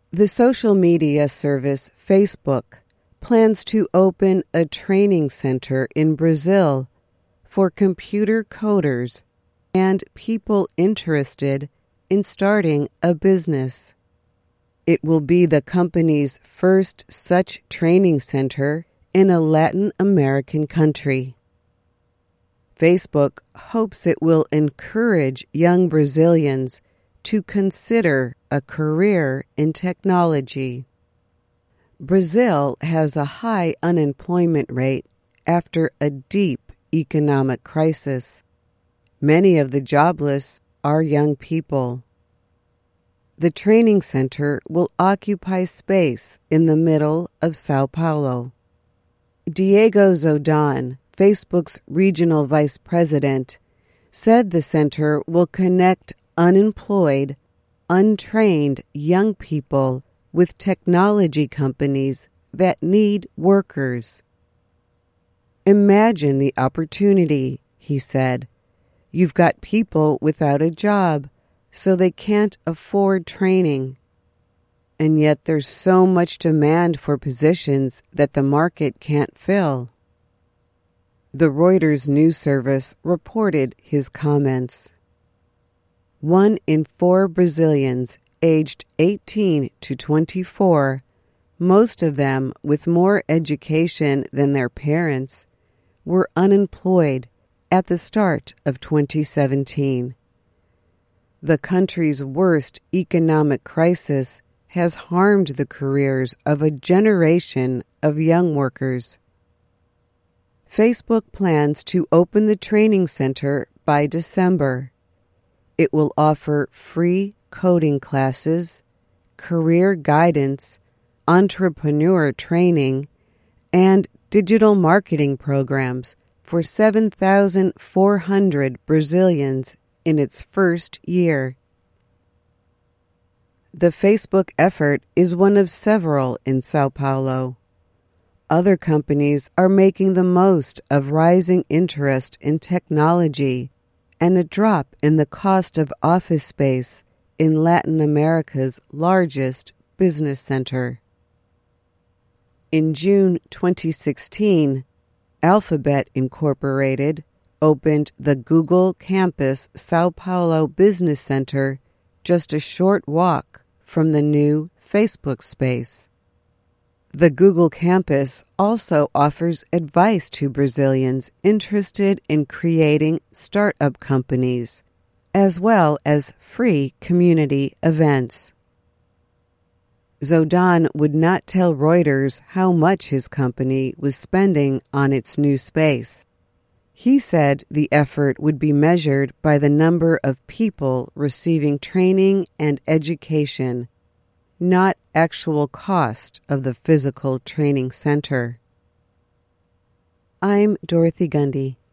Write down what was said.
The social media service Facebook plans to open a training center in Brazil for computer coders and people interested in starting a business. It will be the company's first such training center in a Latin American country. Facebook hopes it will encourage young Brazilians to consider a career in technology. Brazil has a high unemployment rate after a deep economic crisis. Many of the jobless are young people. The training center will occupy space in the middle of São Paulo. Diego Zodan, Facebook's regional vice president, said the center will connect unemployed, untrained young people with technology companies that need workers. Imagine the opportunity, he said. You've got people without a job, so they can't afford training. And yet there's so much demand for positions that the market can't fill. The Reuters news service reported his comments. 1 in 4 Brazilians aged 18 to 24, most of them with more education than their parents, were unemployed at the start of 2017. The country's worst economic crisis has harmed the careers of a generation of young workers. Facebook plans to open the training center by December. It will offer free coding classes, career guidance, entrepreneur training, and digital marketing programs for 7,400 Brazilians in its first year. The Facebook effort is one of several in São Paulo. Other companies are making the most of rising interest in technology and a drop in the cost of office space in Latin America's largest business center. In June 2016, Alphabet Incorporated opened the Google Campus São Paulo Business Center just a short walk from the new Facebook space. The Google Campus also offers advice to Brazilians interested in creating startup companies, as well as free community events. Zodan would not tell Reuters how much his company was spending on its new space. He said the effort would be measured by the number of people receiving training and education, not actual cost of the physical training center. I'm Dorothy Gundy.